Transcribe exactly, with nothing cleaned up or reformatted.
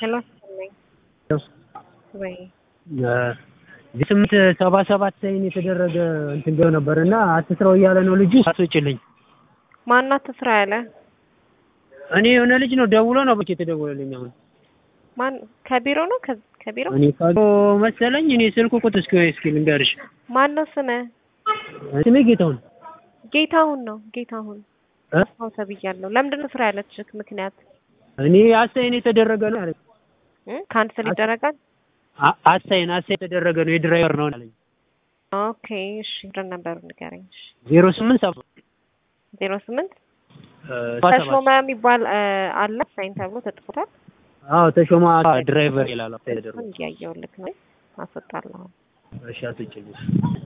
ሄሎ ወይ ስምንት ሰባ ሰባት ሳይን የተደረገ እንትን ገው ነበርና አትስራው እያለ ነው ልጁ አትወጪልኝ ማን ነው አትስራ ያለ እኔ የሆነ ልጅ ነው ደውሎ ነው በቂ ተደወለልኝ አሁን ማን ከቢሮ ነው ከቢሮ እኔ ካዶ መሰለኝ እኔ ስልኩ ቁጥ እስኪ እስኪ ልንገርሽ ማን ነው ስሜ ስሜ ጌታሁን ጌታሁን ነው ጌታሁን አው ተብያለሁ ለምንድን ነው ስራ ያለችክ ምክንያት እኔ አሳይን የተደረገ ነው አለኝ ካንሰል ይደረጋል አሳይን አሳይን የተደረገ ነው የድራይቨር ነው አለኝ ኦኬ እሺ ድር ነበር ንገረኝ ዜሮ ስምንት ዜሮ ስምንት ተሾማ የሚባል አለ ሳይን ተብሎ ተጥፎታል አዎ ተሾማ ድራይቨር ይላል አሳይን ተደረገ እንዲያየው ልክ ነው አስወጣለሁ እሺ አትጭልሽ